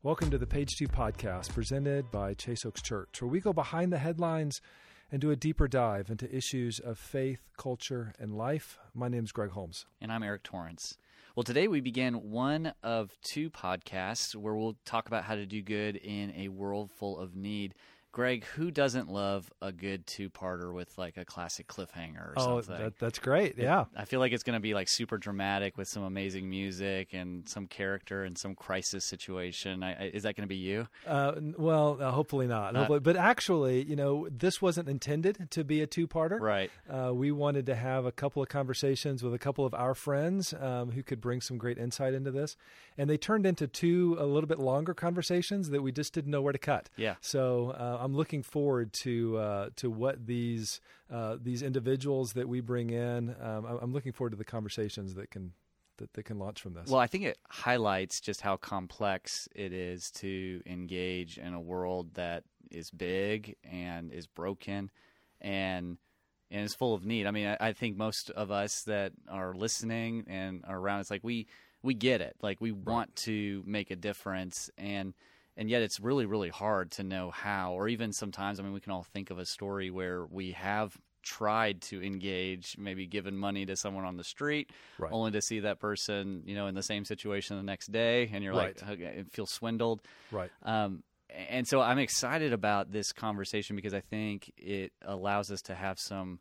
Welcome to the Page 2 podcast presented by Chase Oaks Church, where we go behind the headlines and do a deeper dive into issues of faith, culture, and life. My name is Greg Holmes. And I'm Eric Torrance. Well, today we begin one of two podcasts where we'll talk about how to do good in a world full of need. Greg, who doesn't love a good two-parter with like a classic cliffhanger or something? Oh, that's great, yeah. I feel like it's going to be like super dramatic with some amazing music and some character and some crisis situation. Is that going to be you? Hopefully not. But actually, this wasn't intended to be a two-parter. Right. We wanted to have a couple of conversations with a couple of our friends who could bring some great insight into this. And they turned into two a little bit longer conversations that we just didn't know where to cut. Yeah. So I'm looking forward to what these individuals that we bring in. I'm looking forward to the conversations that can launch from this. Well, I think it highlights just how complex it is to engage in a world that is big and is broken and is full of need. I mean, I think most of us that are listening and are around, it's like we get it. Like we want to make a difference, and yet it's really, really hard to know how, or even sometimes, we can all think of a story where we have tried to engage, maybe given money to someone on the street, only to see that person, in the same situation the next day, and you're like, okay, feel swindled. Right. And so I'm excited about this conversation because I think it allows us to have some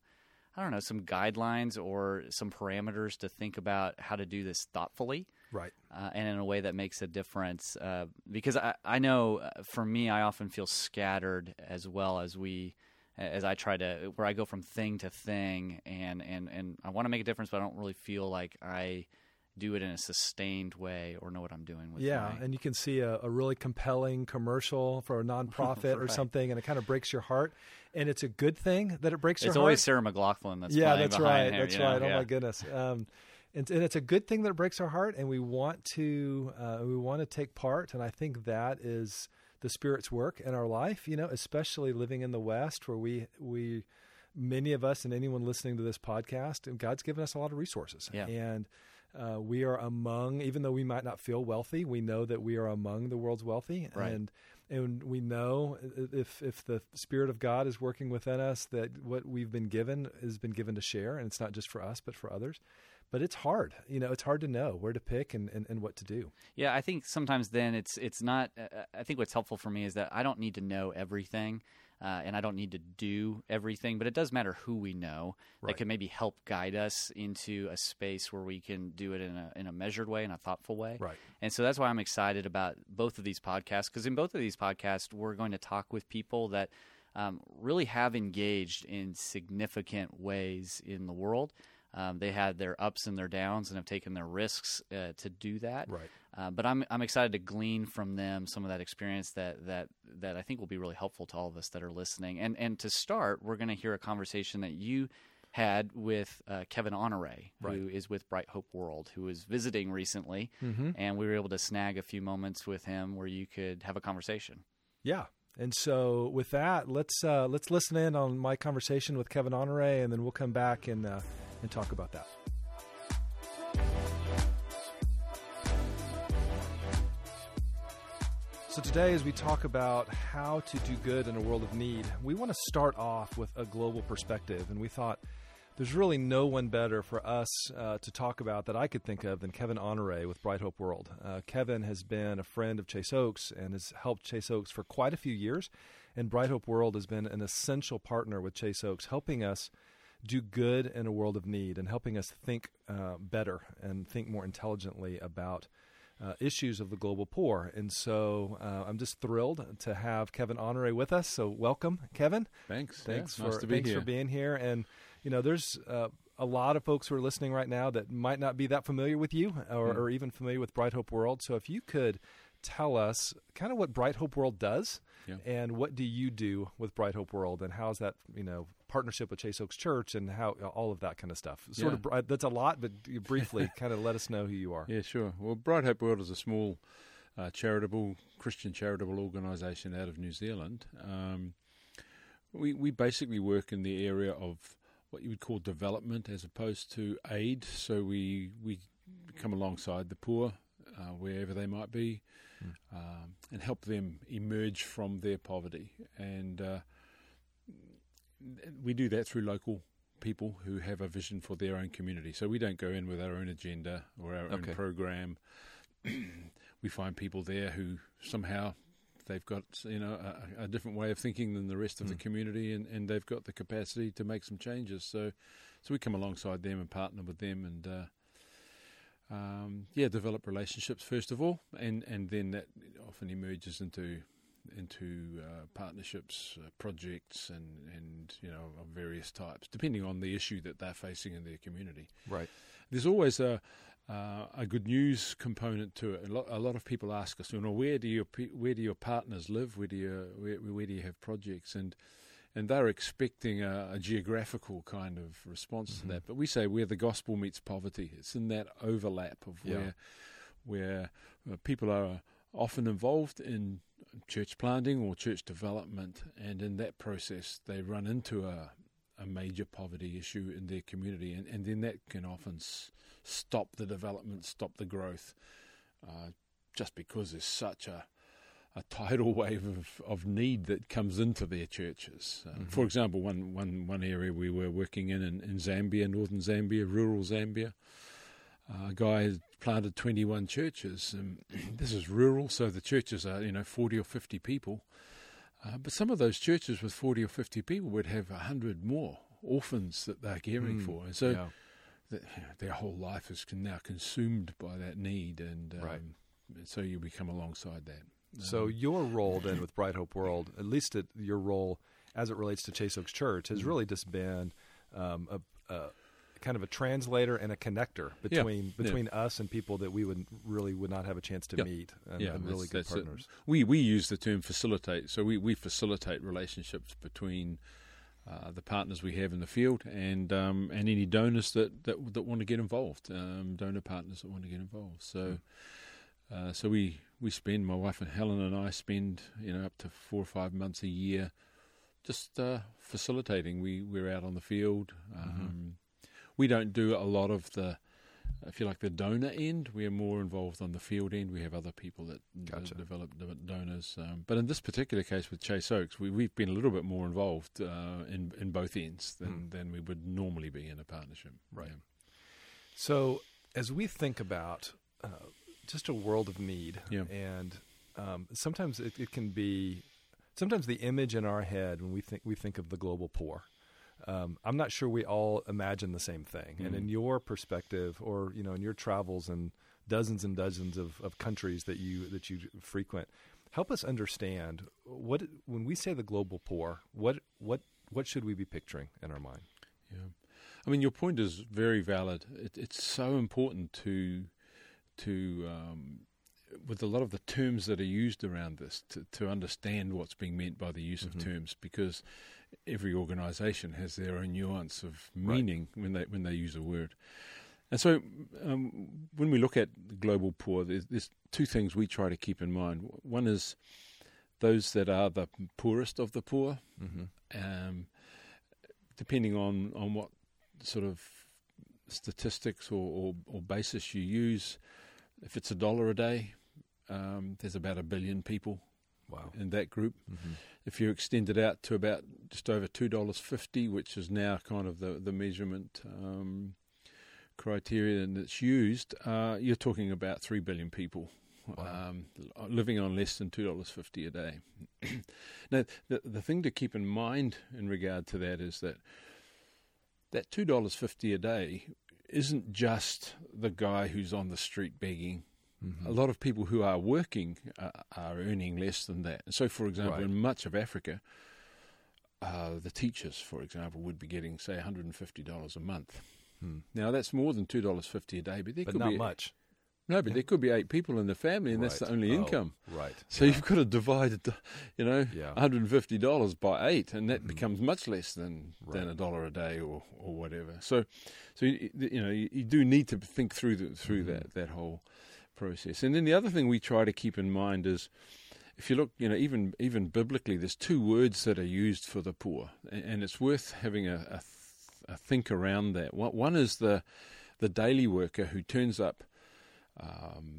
guidelines or some parameters to think about how to do this thoughtfully. Right. And in a way that makes a difference. Because I know for me, I often feel scattered as well as I try to, where I go from thing to thing and I want to make a difference, but I don't really feel like I do it in a sustained way or know what I'm doing with it. And you can see a really compelling commercial for a nonprofit or something, and it kind of breaks your heart. And it's a good thing that it breaks your heart. It's always Sarah McLachlan that's playing that's behind right. him, That's right. Oh my goodness. And it's a good thing that it breaks our heart, and we want to take part. And I think that is the Spirit's work in our life. Especially living in the West, where we many of us and anyone listening to this podcast, and God's given us a lot of resources. Yeah. And we are among, even though we might not feel wealthy, we know that we are among the world's wealthy. Right. And we know if the Spirit of God is working within us, that what we've been given has been given to share, and it's not just for us, but for others. But it's hard. It's hard to know where to pick and what to do. Yeah, I think sometimes then it's not I think what's helpful for me is that I don't need to know everything, and I don't need to do everything, but it does matter who we know that can maybe help guide us into a space where we can do it in a measured way, in a thoughtful way. Right. And so that's why I'm excited about both of these podcasts, because in both of these podcasts, we're going to talk with people that really have engaged in significant ways in the world. They had their ups and their downs and have taken their risks to do that. Right. But I'm excited to glean from them some of that experience that I think will be really helpful to all of us that are listening. And to start, we're going to hear a conversation that you had with Kevin Honore, who is with Bright Hope World, who was visiting recently, and we were able to snag a few moments with him where you could have a conversation. Yeah. And so with that, let's listen in on my conversation with Kevin Honore, and then we'll come back and talk about that. So today, as we talk about how to do good in a world of need, we want to start off with a global perspective. And we thought there's really no one better for us to talk about that I could think of than Kevin Honore with Bright Hope World. Kevin has been a friend of Chase Oaks and has helped Chase Oaks for quite a few years. And Bright Hope World has been an essential partner with Chase Oaks, helping us do good in a world of need and helping us think better and think more intelligently about issues of the global poor. And so I'm just thrilled to have Kevin Honore with us. So welcome, Kevin. Thanks. Nice to be here. for being here. And, there's a lot of folks who are listening right now that might not be that familiar with you or even familiar with Bright Hope World. So if you could tell us kind of what Bright Hope World does and what do you do with Bright Hope World, and how's that, partnership with Chase Oaks Church and how all of that kind of stuff. That's a lot, but you briefly kind of let us know who you are. Yeah, sure. Well, Bright Hope World is a small Christian charitable organisation out of New Zealand. We basically work in the area of what you would call development as opposed to aid. So we come alongside the poor wherever they might be. and help them emerge from their poverty. And we do that through local people who have a vision for their own community. So we don't go in with our own agenda or our own program. We find people there who somehow they've got a different way of thinking than the rest of the community, and they've got the capacity to make some changes. So we come alongside them and partner with them, and develop relationships first of all, and then that often emerges into partnerships, projects, and of various types, depending on the issue that they're facing in their community. Right. There's always a good news component to it. A lot of people ask us, where do your partners live? Where do you have projects? And they're expecting a geographical kind of response to that. But we say where the gospel meets poverty. It's in that overlap of where people are often involved in church planting or church development, and in that process they run into a major poverty issue in their community, and then that can often stop the development, stop the growth, just because there's such a tidal wave of need that comes into their churches. For example, one area we were working in Zambia, northern Zambia, rural Zambia, a guy had planted 21 churches. This is rural, so the churches are 40 or 50 people. But some of those churches with 40 or 50 people would have 100 more orphans that they're caring for. And so their whole life is now consumed by that need, and so you become alongside that. So your role then with Bright Hope World, at least your role as it relates to Chase Oaks Church, has really just been a kind of a translator and a connector between us and people that we would not have a chance to meet, and really good partners. We use the term facilitate, so we facilitate relationships between the partners we have in the field and any donors that want to get involved, donor partners that want to get involved. So so we spend, my wife and Helen and I spend up to 4 or 5 months a year just facilitating. We're out on the field. We don't do a lot of the, if you like, the donor end. We are more involved on the field end. We have other people that develop donors. But in this particular case with Chase Oaks, we've been a little bit more involved in both ends than we would normally be in a partnership. Right. Yeah. So as we think about just a world of need, and sometimes it can be, sometimes the image in our head when we think of the global poor, I'm not sure we all imagine the same thing. And in your perspective, or in your travels and dozens of countries that you frequent, help us understand when we say the global poor, what should we be picturing in our mind? Yeah, I mean, your point is very valid. It's so important to with a lot of the terms that are used around this, to understand what's being meant by the use of terms, because every organisation has their own nuance of meaning when they use a word. And so when we look at the global poor, there's two things we try to keep in mind. One is those that are the poorest of the poor, depending on what sort of statistics or basis you use. If it's $1 a day, there's about 1 billion people in that group. If you extend it out to about just over $2.50, which is now kind of the measurement criteria that's used, you're talking about 3 billion people living on less than $2.50 a day. Now, the thing to keep in mind in regard to that is that $2.50 a day isn't just the guy who's on the street begging. A lot of people who are working are earning less than that. So, for example, in much of Africa, the teachers, for example, would be getting, say, $150 a month. Now, that's more than $2.50 a day, but not much. No, but there could be 8 people in the family, and that's the only income. Right. So you've got to divide it, $150 by 8, and that becomes much less than $1 a day or whatever. So you do need to think through that whole process. And then the other thing we try to keep in mind is, if you look, even biblically, there's 2 words that are used for the poor, and it's worth having a think around that. One is the daily worker who turns up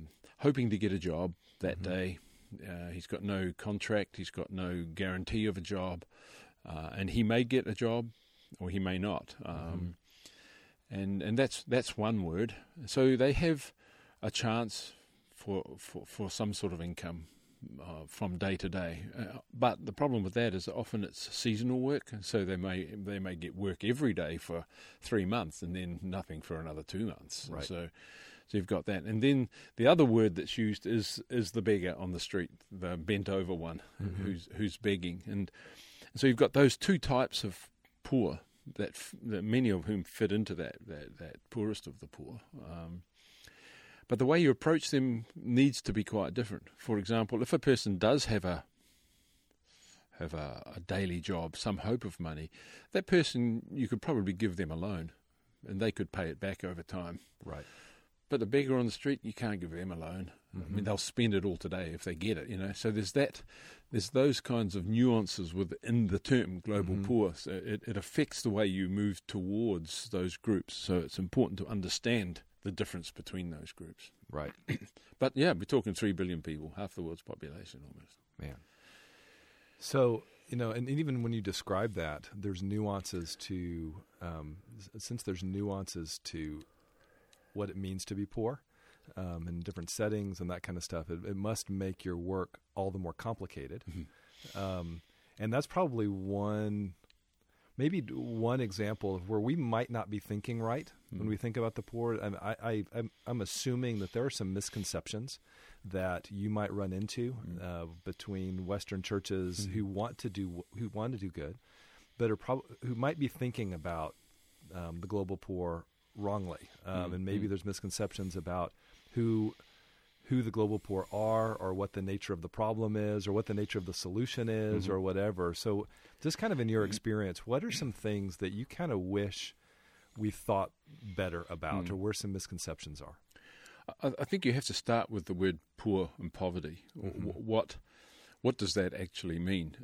hoping to get a job that day. He's got no contract. He's got no guarantee of a job. And he may get a job or he may not. And that's one word. So they have a chance for some sort of income from day to day. But the problem with that is often it's seasonal work. So they may get work every day for 3 months and then nothing for another 2 months. Right. So you've got that. And then the other word that's used is the beggar on the street, the bent over one who's begging. And so you've got those two types of poor that many of whom fit into that poorest of the poor. But the way you approach them needs to be quite different. For example, if a person does have a daily job, some hope of money, that person, you could probably give them a loan and they could pay it back over time. Right. But the beggar on the street, you can't give them a loan. I mean, they'll spend it all today if they get it, So there's those kinds of nuances within the term global poor. So it affects the way you move towards those groups. So it's important to understand the difference between those groups. Right. But yeah, we're talking 3 billion people, half the world's population almost. Man. So, and even when you describe that, there's nuances to, since there's nuances to what it means to be poor in different settings and that kind of stuff, it must make your work all the more complicated. And that's probably one example of where we might not be thinking right when we think about the poor. And I'm assuming that there are some misconceptions that you might run into between Western churches who want to do good, but who might be thinking about the global poor wrongly, and maybe there's misconceptions about who the global poor are, or what the nature of the problem is, or what the nature of the solution is, or whatever. So just kind of in your experience, what are some things that you kind of wish we thought better about, or where some misconceptions are? I think you have to start with the word poor and poverty. What does that actually mean?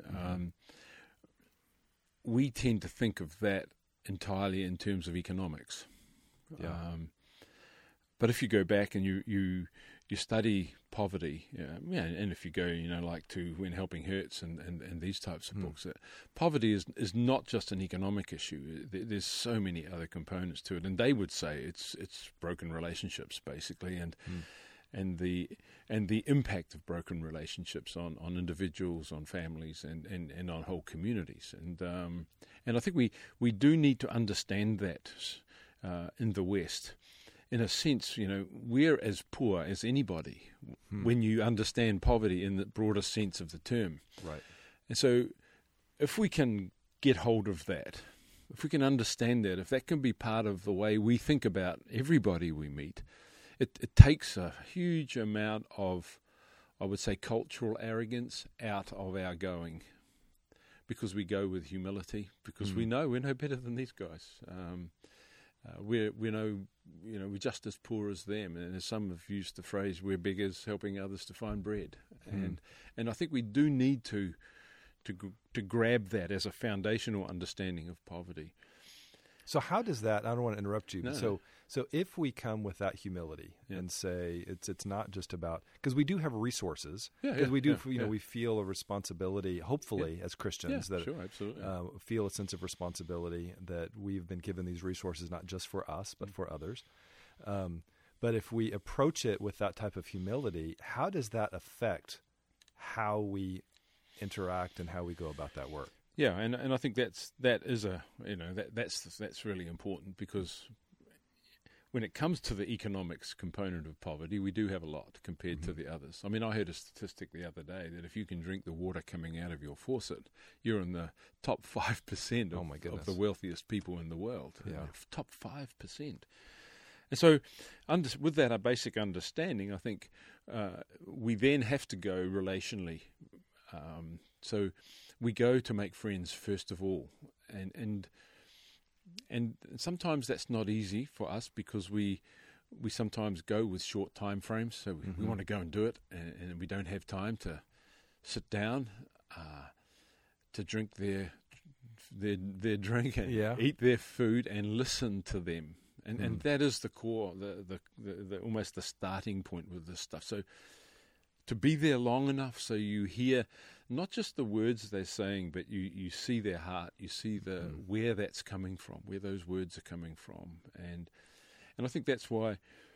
We tend to think of that entirely in terms of economics. Yeah. But if you go back and you study poverty, and if you go, like to When Helping Hurts and these types of books, poverty is not just an economic issue. There's so many other components to it, and they would say it's broken relationships basically, and the impact of broken relationships on individuals, on families, and on whole communities, and I think we do need to understand that in the West. In a sense, we're as poor as anybody when you understand poverty in the broadest sense of the term. Right. And so if we can get hold of that, if we can understand that, if that can be part of the way we think about everybody we meet, it takes a huge amount of, I would say, cultural arrogance out of our going, because we go with humility, because we know we're no better than these guys. We're just as poor as them, and as some have used the phrase, we're beggars helping others to find bread. And I think we do need to grab that as a foundational understanding of poverty. So how does that? I don't want to interrupt you. No. So if we come with that humility and say it's not just about, because we do have resources, because we do we feel a responsibility, hopefully as Christians, that sure, absolutely. Feel a sense of responsibility that we've been given these resources not just for us but for others. But if we approach it with that type of humility, how does that affect how we interact and how we go about that work? Yeah, and I think that's really important, because when it comes to the economics component of poverty, we do have a lot compared to the others. I mean, I heard a statistic the other day that if you can drink the water coming out of your faucet, you're in the top 5% of the wealthiest people in the world. Yeah. Top 5%. And so with that basic understanding, I think we then have to go relationally. So we go to make friends first of all, and sometimes that's not easy for us, because we sometimes go with short time frames. So we want to go and do it, and we don't have time to sit down to drink their drink and eat their food and listen to them. And that is the core, the almost the starting point with this stuff. So to be there long enough so you hear not just the words they're saying, but you see their heart, you see where that's coming from, where those words are coming from. And I think that's why,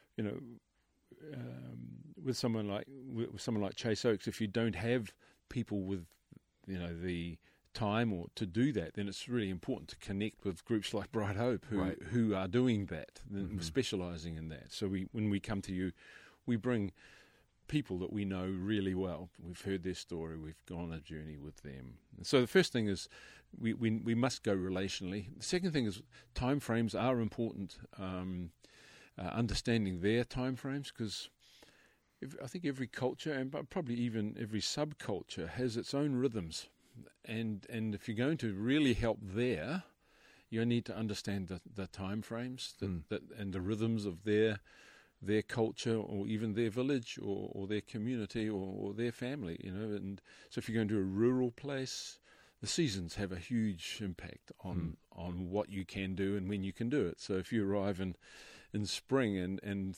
with someone like Chase Oaks, if you don't have people with, the time or to do that, then it's really important to connect with groups like Bright Hope who are doing that, specialising in that. So when we come to you, we bring people that we know really well. We've heard their story. We've gone on a journey with them. And so the first thing is we must go relationally. The second thing is time frames are important. Understanding their time frames, because I think every culture, and probably even every subculture, has its own rhythms. And if you're going to really help there, you need to understand the time frames and the rhythms of their culture, or even their village, or their community, or their family. And so if you're going to a rural place, the seasons have a huge impact on what you can do and when you can do it. So if you arrive in spring and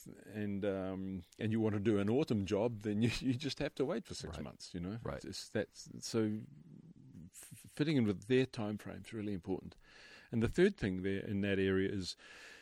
you want to do an autumn job, then you just have to wait for 6 months. Right. So fitting in with their time frame is really important. And the third thing there in that area is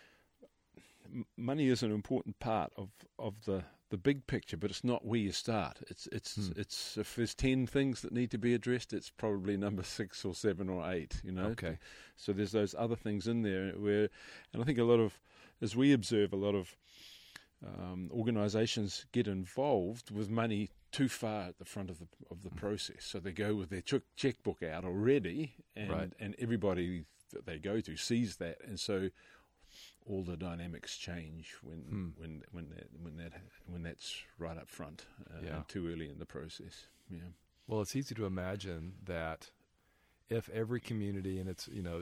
money is an important part of the big picture, but it's not where you start. It's if there's 10 things that need to be addressed, it's probably number 6 or 7 or 8. Okay. So there's those other things in there and I think as we observe, a lot of organisations get involved with money too far at the front of the process. So they go with their checkbook out already, and everybody that they go to sees that, and so all the dynamics change when that's right up front, and too early in the process. Yeah. Well, it's easy to imagine that if every community, and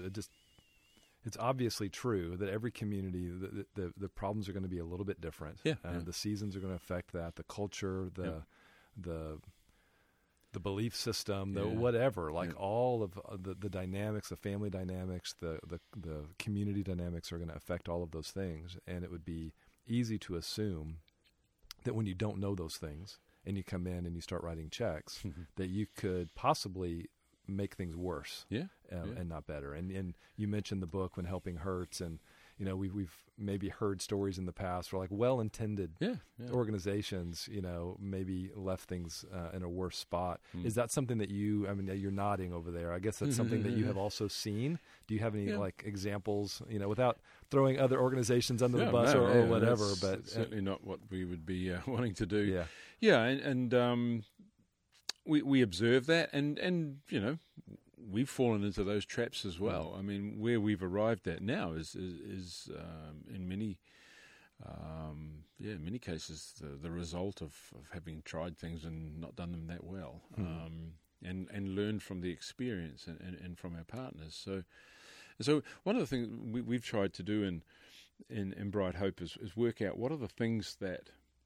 it's obviously true that every community, the problems are going to be a little bit different. Yeah. And the seasons are going to affect that, the culture, the belief system, whatever, all of the dynamics, the family dynamics, the community dynamics are going to affect all of those things. And it would be easy to assume that when you don't know those things and you come in and you start writing checks, that you could possibly make things worse and not better. And you mentioned the book When Helping Hurts, and we've maybe heard stories in the past where well-intended organizations maybe left things in a worse spot. Is that something that you're nodding over there, I guess that's something that you have also seen? Do you have any examples, without throwing other organizations under the bus or whatever? But certainly not what we would be wanting to do. And we observe that, and we've fallen into those traps as well. I mean, where we've arrived at now is in many cases the result of having tried things and not done them that well, and learned from the experience and from our partners. So one of the things we've tried to do in Bright Hope is work out what are the things that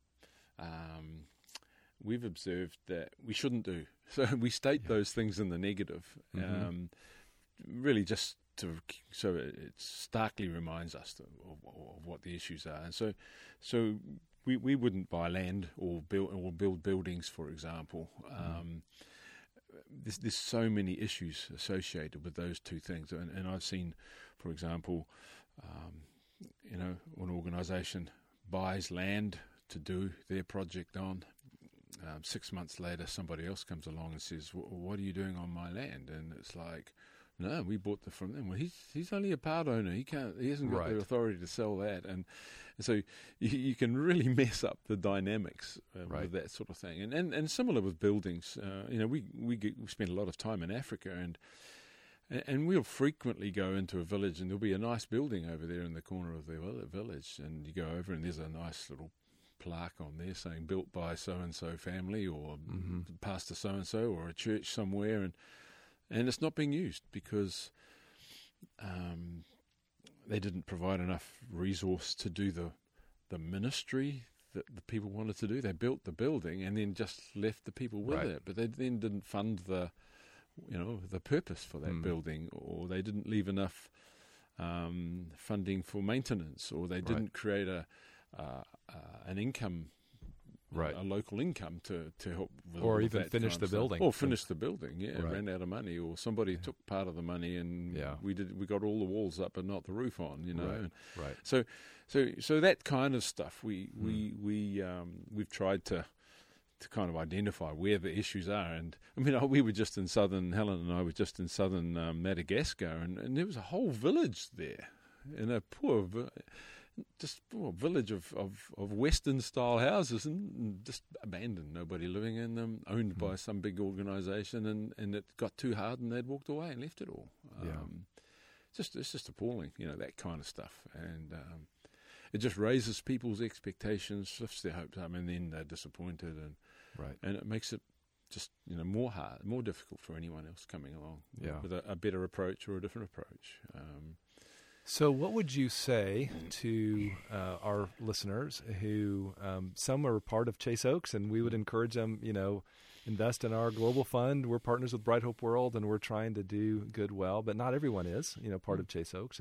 we've observed that we shouldn't do. So we state those things in the negative, really just so it starkly reminds us of what the issues are. And so we wouldn't buy land or build buildings, for example. There's so many issues associated with those two things. And I've seen, for example, an organisation buys land to do their project on. 6 months later, somebody else comes along and says, "What are you doing on my land?" And it's like, "No, we bought it from them." Well, he's only a part owner. He hasn't got the authority to sell that, and so you can really mess up the dynamics with that sort of thing. And similar with buildings. We spend a lot of time in Africa, and we'll frequently go into a village, and there'll be a nice building over there in the corner of the village, and you go over, and there's a nice little plaque on there saying built by so-and-so family, or pastor so-and-so, or a church somewhere, and it's not being used because they didn't provide enough resource to do the ministry that the people wanted to do. They built the building and then just left the people with it, but they then didn't fund the purpose for that building, or they didn't leave enough funding for maintenance, or they didn't create an income, a local income to help with or all even that finish kind the of stuff. building. Or finish the building, Right. ran out of money, or somebody took part of the money and Yeah. we got all the walls up but not the roof on, Right. And Right. so that kind of stuff we've tried to kind of identify where the issues are. And I mean, we were just in Helen and I were just in southern Madagascar, and there was a whole village there, in a poor village of Western style houses, and just abandoned, nobody living in them, owned by some big organisation, and it got too hard and they'd walked away and left it all. It's just appalling, that kind of stuff, and it just raises people's expectations, lifts their hopes up, and then they're disappointed, and it makes it just more hard, more difficult for anyone else coming along with a better approach or a different approach. So what would you say to our listeners who some are part of Chase Oaks, and we would encourage them, invest in our global fund. We're partners with Bright Hope World, and we're trying to do good well, but not everyone is, part of Chase Oaks.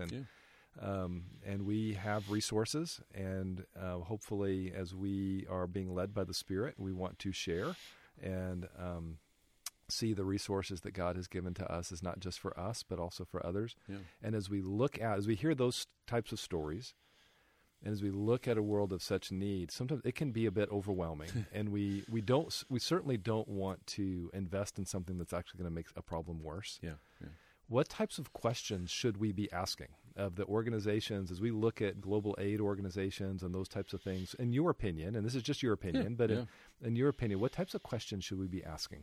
And we have resources, and hopefully as we are being led by the Spirit, we want to share and see the resources that God has given to us is not just for us, but also for others. Yeah. And as we hear those types of stories, and as we look at a world of such need, sometimes it can be a bit overwhelming. And we certainly don't want to invest in something that's actually going to make a problem worse. Yeah. What types of questions should we be asking of the organizations as we look at global aid organizations and those types of things? In your opinion, and this is just your opinion, in your opinion, what types of questions should we be asking?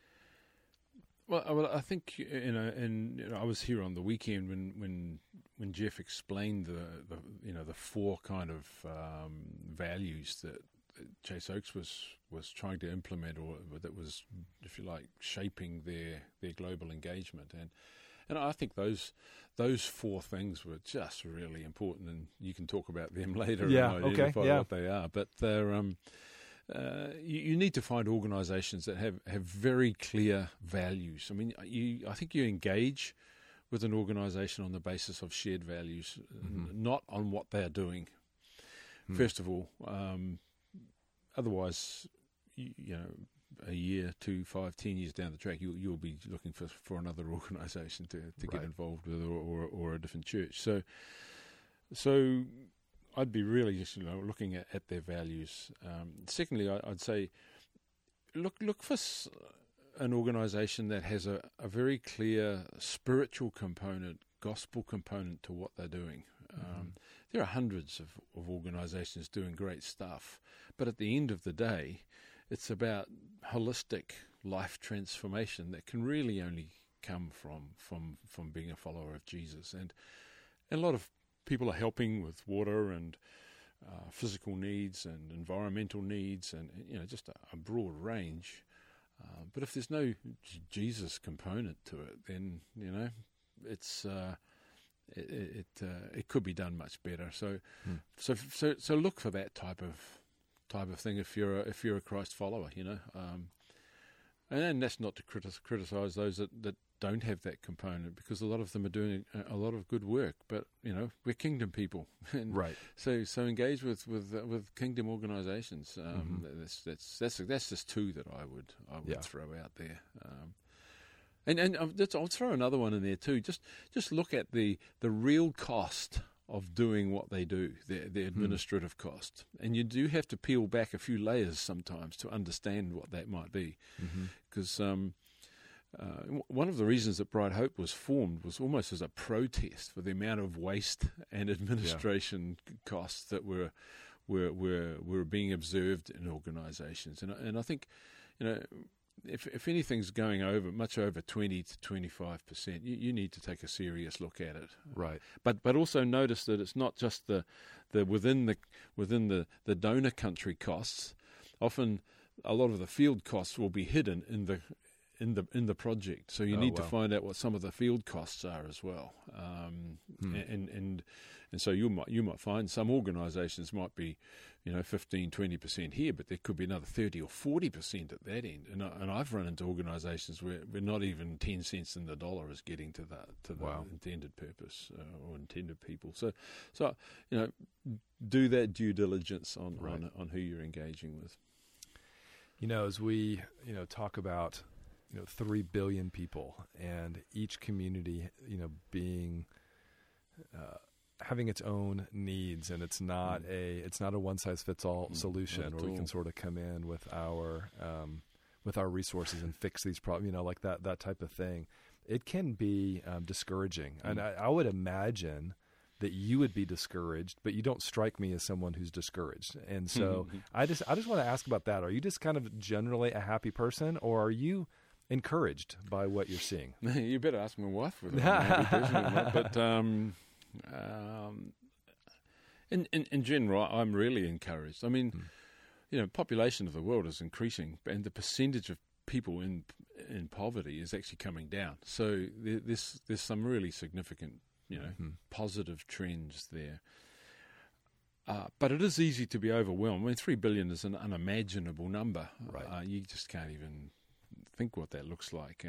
Well, I think and I was here on the weekend when Jeff explained the four kind of values that Chase Oaks was trying to implement, or that was, if you like, shaping their global engagement, and I think those four things were just really important, and you can talk about them later and identify what they are, but they're. You need to find organisations that have very clear values. I mean, I think you engage with an organisation on the basis of shared values, not on what they are doing. First of all, otherwise, a year, 2, 5, 10 years down the track, you'll be looking for another organisation to get involved with, or a different church. So. I'd be really just looking at their values. Secondly, I'd say look for an organisation that has a very clear spiritual component, gospel component to what they're doing. There are hundreds of organisations doing great stuff, but at the end of the day, it's about holistic life transformation that can really only come from being a follower of Jesus. And a lot of people are helping with water and physical needs and environmental needs, and just a broad range. But if there's no Jesus component to it, then it's it could be done much better. So look for that type of thing if you're a Christ follower, and that's not to criticize those that don't have that component, because a lot of them are doing a lot of good work. But we're kingdom people, and so engage with kingdom organisations. That's just two that I would throw out there. And I'll throw another one in there too. Just look at the real cost of doing what they do, the administrative cost. And you do have to peel back a few layers sometimes to understand what that might be. Because one of the reasons that Bright Hope was formed was almost as a protest for the amount of waste and administration costs that were being observed in organisations. And I think, if anything's going much over 20 to 25%, you need to take a serious look at it. Right. But also notice that it's not just the within the donor country costs. Often, a lot of the field costs will be hidden in the project. So you need to find out what some of the field costs are as well. And so you might find some organisations might be, 15, 20% here, but there could be another 30 or 40% at that end. And I've run into organisations where we're not even 10 cents in the dollar is getting to the intended purpose or intended people. So do that due diligence on who you're engaging with. As we talk about 3 billion people and each community being having its own needs, and it's not a one size fits all solution where we can sort of come in with our resources and fix these problems, like that type of thing. It can be discouraging, and I would imagine that you would be discouraged, but you don't strike me as someone who's discouraged. And so I just want to ask about that. Are you just kind of generally a happy person, or are you encouraged by what you're seeing? You better ask my wife whether I'm a happy person or not. But in general, I'm really encouraged. I mean, population of the world is increasing, and the percentage of people in poverty is actually coming down. So there's some really significant positive trends there. But it is easy to be overwhelmed. I mean, 3 billion is an unimaginable number. Right. You just can't even think what that looks like.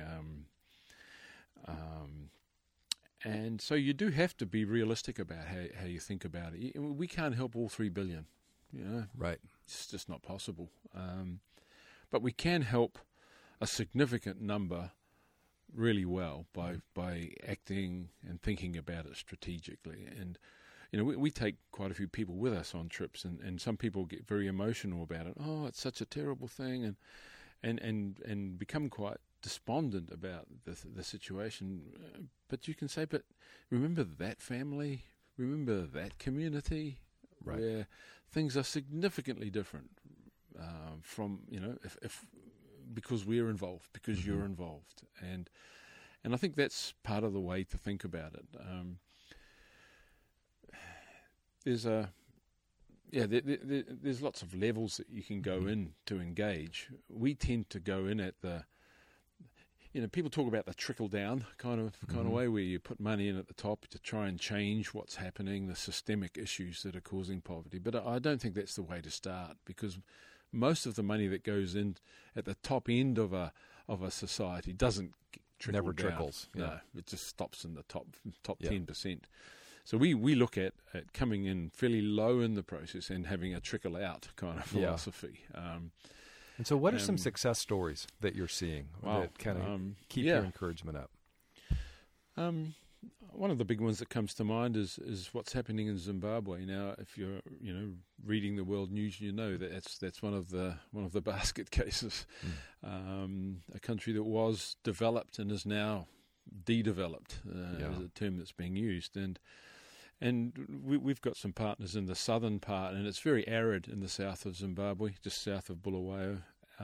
And so you do have to be realistic about how you think about it. We can't help all 3 billion. Right. It's just not possible. But we can help a significant number really well by acting and thinking about it strategically. And we take quite a few people with us on trips, and some people get very emotional about it. Oh, it's such a terrible thing, and become quite despondent about the situation. But you can say, but remember that family, remember that community, right, where things are significantly different from if because we're involved, because you're involved, and I think that's part of the way to think about it. There's lots of levels that you can go in to engage. We tend to go in at the, people talk about the trickle down kind of way, where you put money in at the top to try and change what's happening, the systemic issues that are causing poverty. But I don't think that's the way to start, because most of the money that goes in at the top end of a society doesn't trickle Never down. Trickles. Yeah. No, it just stops in the top 10%. So we look at coming in fairly low in the process and having a trickle out kind of philosophy. And so what are some success stories that you're seeing that kind of keep your encouragement up? One of the big ones that comes to mind is what's happening in Zimbabwe now. If you're reading the world news, that's one of the basket cases. A country that was developed and is now de-developed is a term that's being used, and we've got some partners in the southern part, and it's very arid in the south of Zimbabwe, just south of Bulawayo,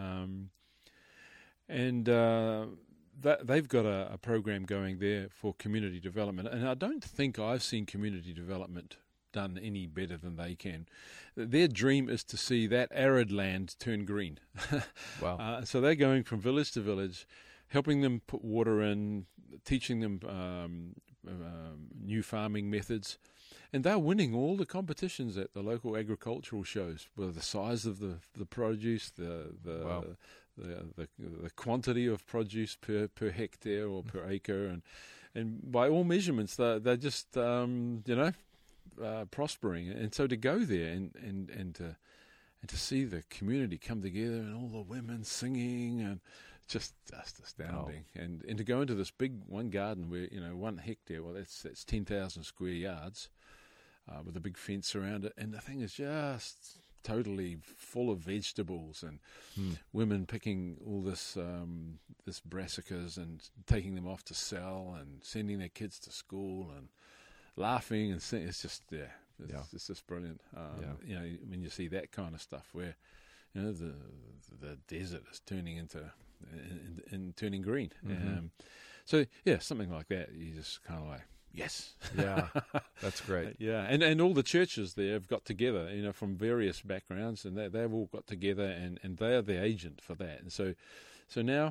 and they've got a program going there for community development, and I don't think I've seen community development done any better than they can. Their dream is to see that arid land turn green. Wow! So they're going from village to village, helping them put water in, teaching them new farming methods, and they're winning all the competitions at the local agricultural shows, with the size of the produce, the quantity of produce per hectare or per acre, and by all measurements, they're just prospering. And so to go there and to see the community come together and all the women singing and just astounding. Oh. And to go into this big one garden where 1 hectare, well, that's 10,000 square yards, with a big fence around it, and the thing is just totally full of vegetables, and women picking all this brassicas and taking them off to sell, and sending their kids to school and laughing and singing. It's just it's just brilliant. When you see that kind of stuff where the desert is turning into turning green. So something like that, you just kind of like, yes. Yeah, that's great. And all the churches there have got together, from various backgrounds, and they've all got together, and they're the agent for that. And so now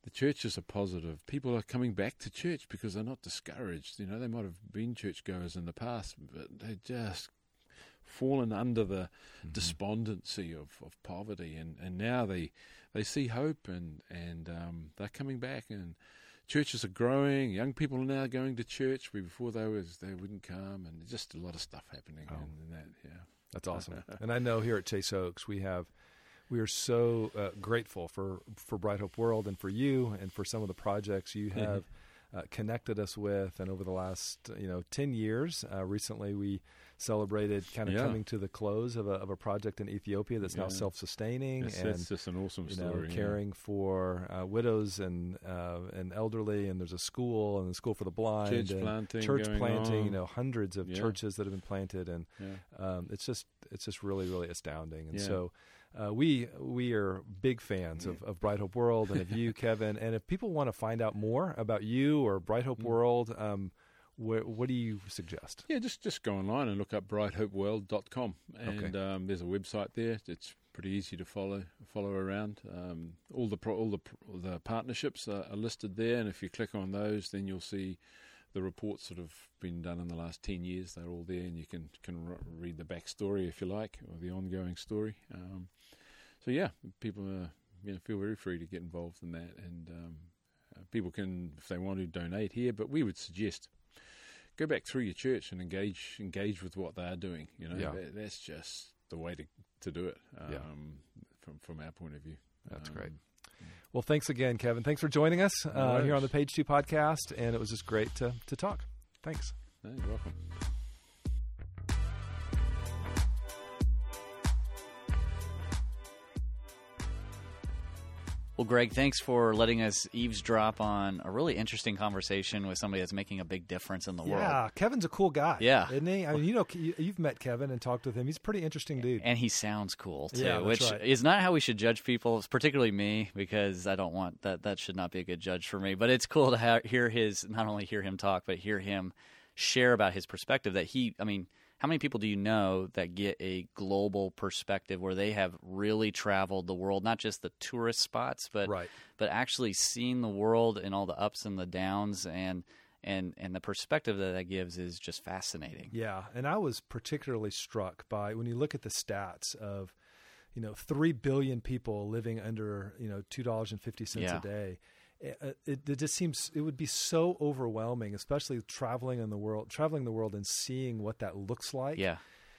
the churches are positive. People are coming back to church because they're not discouraged. You know, they might have been churchgoers in the past, but they just fallen under the despondency of poverty, and now they see hope, and they're coming back, and churches are growing. Young people are now going to church where before they wouldn't come, and just a lot of stuff happening. And that, yeah, that's awesome. And I know here at Chase Oaks we are so grateful for Bright Hope World and for you and for some of the projects you have connected us with. And over the last 10 years, recently we celebrated coming to the close of a project in Ethiopia that's now self-sustaining, and it's just an awesome story. Caring for widows and elderly, and there's a school and a school for the blind, church planting. Hundreds of churches that have been planted, and it's just really, really astounding. And so we are big fans of Bright Hope World and of you, Kevin. And if people want to find out more about you or Bright Hope World, what do you suggest? Yeah, just go online and look up brighthopeworld.com, and there's a website there. It's pretty easy to follow around. All the partnerships are listed there, and if you click on those, then you'll see the reports that have been done in the last 10 years. They're all there, and you can read the backstory if you like, or the ongoing story. So yeah, people feel very free to get involved in that, and people can, if they want to, donate here. But we would suggest go back through your church and engage with what they are doing. That's just the way to do it. From our point of view. That's great. Well, thanks again, Kevin. Thanks for joining us here on the Page 2 podcast, and it was just great to talk. Thanks. No, you're welcome. Well, Greg, thanks for letting us eavesdrop on a really interesting conversation with somebody that's making a big difference in the world. Yeah, Kevin's a cool guy. Yeah. Isn't he? I mean, you've met Kevin and talked with him. He's a pretty interesting dude. And he sounds cool, too, yeah, which right. is not how we should judge people, particularly me, because I don't want that. That should not be a good judge for me. But it's cool to not only hear him talk, but hear him share about his perspective that how many people do you know that get a global perspective where they have really traveled the world, not just the tourist spots, but actually seen the world and all the ups and the downs, and the perspective that gives is just fascinating. Yeah, and I was particularly struck by when you look at the stats of 3 billion people living under $2.50 a day. It just seems it would be so overwhelming, especially traveling the world and seeing what that looks like. Yeah.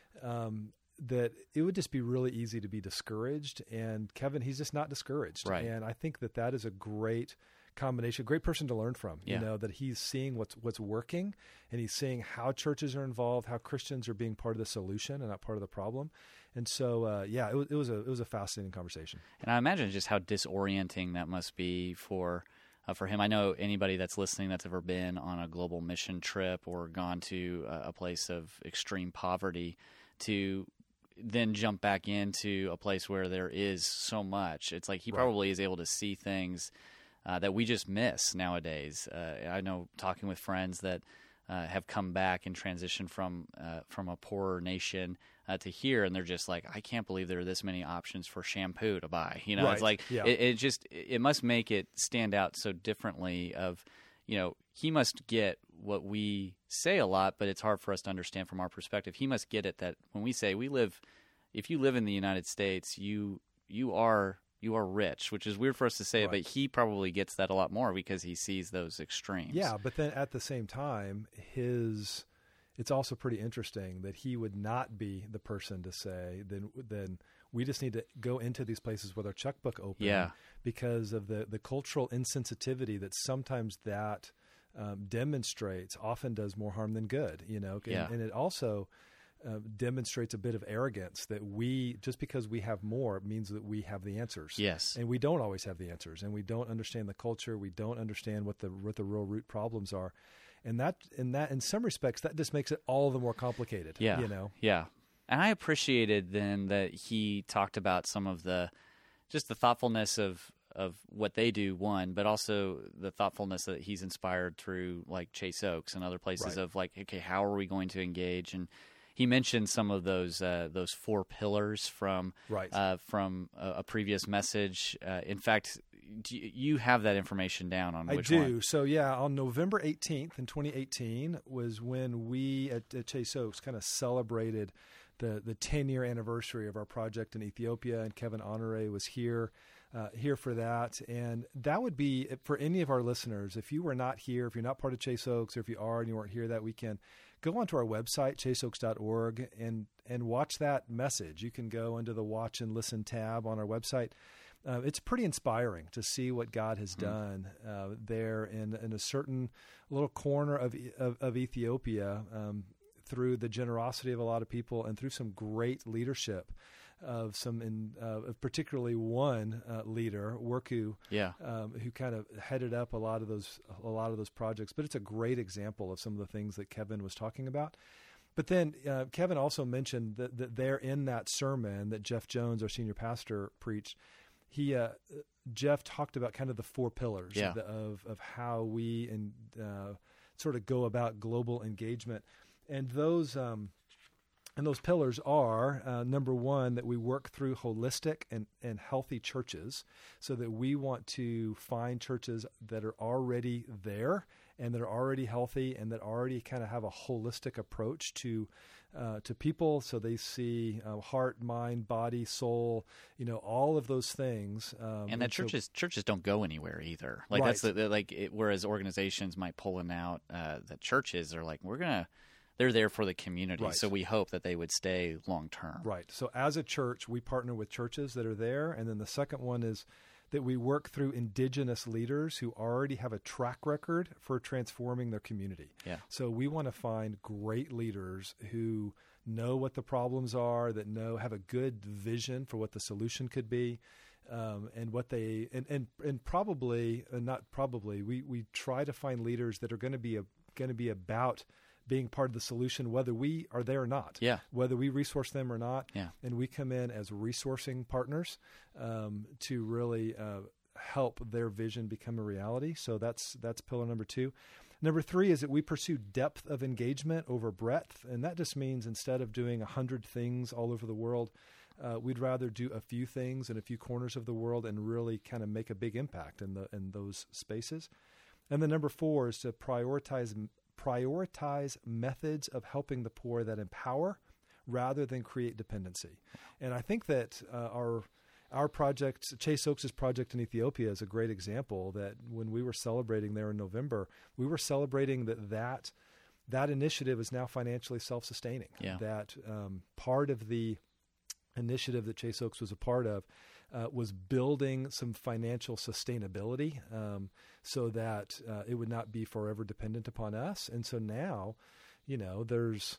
That it would just be really easy to be discouraged. And Kevin, he's just not discouraged. Right. And I think that is a great combination, a great person to learn from. Yeah. That he's seeing what's working, and he's seeing how churches are involved, how Christians are being part of the solution and not part of the problem. And so, it was a fascinating conversation. And I imagine just how disorienting that must be for him. I know anybody that's listening that's ever been on a global mission trip or gone to a place of extreme poverty to then jump back into a place where there is so much. It's like he probably is able to see things that we just miss nowadays. I know talking with friends that have come back and transitioned from a poorer nation to here, and they're just like, I can't believe there are this many options for shampoo to buy. It's like it must make it stand out so differently. He must get what we say a lot, but it's hard for us to understand from our perspective. He must get it that when we say if you live in the United States, you are rich, which is weird for us to say, but he probably gets that a lot more because he sees those extremes. Yeah, but then at the same time, it's also pretty interesting that he would not be the person to say, then we just need to go into these places with our checkbook open because of the cultural insensitivity that sometimes that demonstrates often does more harm than good, and it also demonstrates a bit of arrogance that just because we have more means that we have the answers. Yes. And we don't always have the answers, and we don't understand the culture. We don't understand what the real root problems are. And that in some respects, that just makes it all the more complicated. Yeah. Yeah. And I appreciated then that he talked about some of the thoughtfulness of what they do, one, but also the thoughtfulness that he's inspired through like Chase Oaks and other places of like, okay, how are we going to engage? And he mentioned some of those 4 pillars from a previous message. In fact, you have that information down on which I do. one? So, on November 18th in 2018 was when we at Chase Oaks kind of celebrated the 10-year anniversary of our project in Ethiopia, and Kevin Honore was here for that. And that would be, for any of our listeners, if you were not here, if you're not part of Chase Oaks, or if you are and you weren't here that weekend, go onto our website, chaseoaks.org, and watch that message. You can go into the Watch and Listen tab on our website. It's pretty inspiring to see what God has done there in a certain little corner of Ethiopia, through the generosity of a lot of people and through some great leadership of particularly one leader, Worku, who kind of headed up a lot of those projects. But it's a great example of some of the things that Kevin was talking about. But then Kevin also mentioned that there in that sermon that Jeff Jones, our senior pastor, preached, Jeff talked about kind of the four pillars of how we sort of go about global engagement. And those pillars are, number one, that we work through holistic and healthy churches, so that we want to find churches that are already there and that are already healthy and that already kind of have a holistic approach to people, so they see heart, mind, body, soul, all of those things. And that churches don't go anywhere either. Like right. That's whereas organizations might pull them out, the churches are like, they're there for the community, right. So we hope that they would stay long term. Right. So as a church, we partner with churches that are there. And then the second one is that we work through indigenous leaders who already have a track record for transforming their community. Yeah. So we want to find great leaders who know what the problems are, that have a good vision for what the solution could be. And what they and probably not probably we try to find leaders that are going to be about being part of the solution, whether we are there or not, whether we resource them or not. Yeah. And we come in as resourcing partners to really help their vision become a reality. So that's pillar number two. Number three is that we pursue depth of engagement over breadth. And that just means instead of doing 100 things all over the world, we'd rather do a few things in a few corners of the world and really kind of make a big impact in those spaces. And then number four is to prioritize methods of helping the poor that empower rather than create dependency. And I think that our project, Chase Oaks' project in Ethiopia, is a great example that when we were celebrating there in November, we were celebrating that initiative is now financially self-sustaining. Yeah. That part of the initiative that Chase Oaks was a part of was building some financial sustainability so that it would not be forever dependent upon us. And so now, there's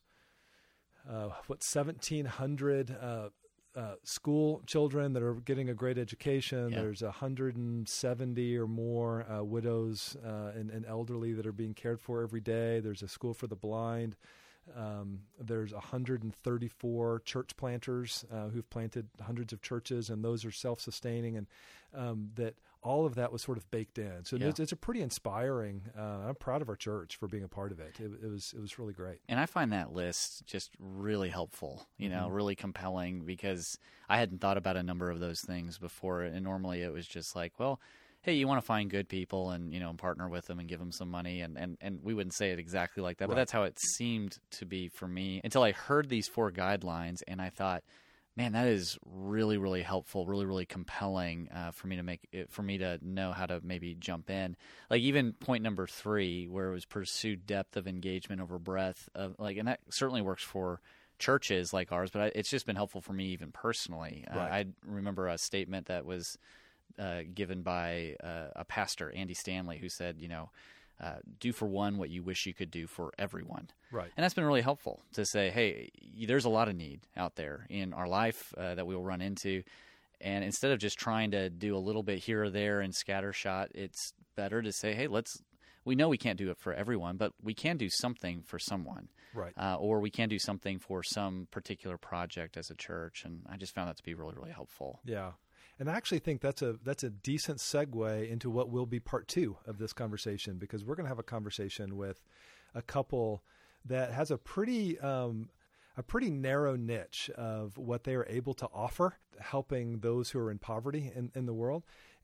1,700 school children that are getting a great education. Yeah. There's 170 or more widows and elderly that are being cared for every day. There's a school for the blind. There's 134 church planters who've planted hundreds of churches, and those are self-sustaining, and that all of that was sort of baked in. So it's a pretty inspiring. I'm proud of our church for being a part of it. It was really great. And I find that list just really helpful, really compelling, because I hadn't thought about a number of those things before, and normally it was just like, well, hey, you want to find good people and, partner with them and give them some money. And we wouldn't say it exactly like that, right. But that's how it seemed to be for me until I heard these 4 guidelines, and I thought, man, that is really, really helpful, really, really compelling for me to know how to maybe jump in. Like even point number 3, where it was pursue depth of engagement over breadth of and that certainly works for churches like ours, but it's just been helpful for me even personally. Right. I remember a statement that was given by a pastor, Andy Stanley, who said, do for one what you wish you could do for everyone. Right. And that's been really helpful to say, hey, there's a lot of need out there in our life that we'll run into. And instead of just trying to do a little bit here or there and scattershot, it's better to say, hey, we know we can't do it for everyone, but we can do something for someone. Right. Or we can do something for some particular project as a church. And I just found that to be really, really helpful. Yeah. And I actually think that's a decent segue into what will be part 2 of this conversation, because we're going to have a conversation with a couple that has a pretty narrow niche of what they are able to offer, helping those who are in poverty in the world.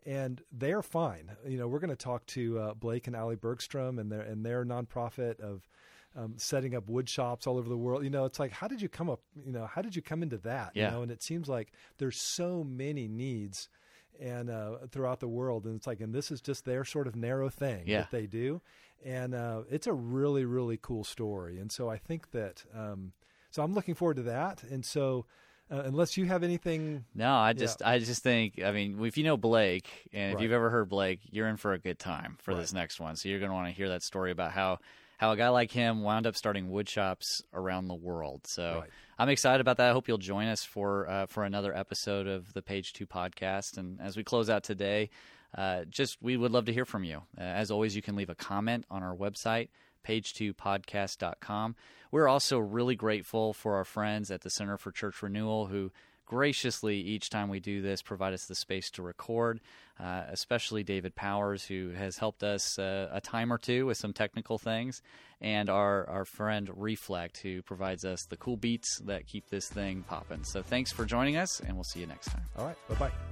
and they are fine. We're going to talk to Blake and Allie Bergstrom and their nonprofit of setting up wood shops all over the world. It's like, how did you come into that? Yeah. And it seems like there's so many needs and throughout the world, and it's like, and this is just their sort of narrow thing that they do, and it's a really, really cool story. And so I think that so I'm looking forward to that. And so unless you have anything. No, I just think, if you know Blake, and if Right. you've ever heard Blake, you're in for a good time for this next one. So you're going to want to hear that story about how a guy like him wound up starting wood shops around the world. So Right. I'm excited about that. I hope you'll join us for another episode of the Page 2 podcast. And as we close out today, we would love to hear from you. As always, you can leave a comment on our website, page2podcast.com. We're also really grateful for our friends at the Center for Church Renewal who graciously, each time we do this, provide us the space to record, especially David Powers, who has helped us a time or two with some technical things, and our friend Reflect, who provides us the cool beats that keep this thing popping. So thanks for joining us, and we'll see you next time. All right. Bye-bye.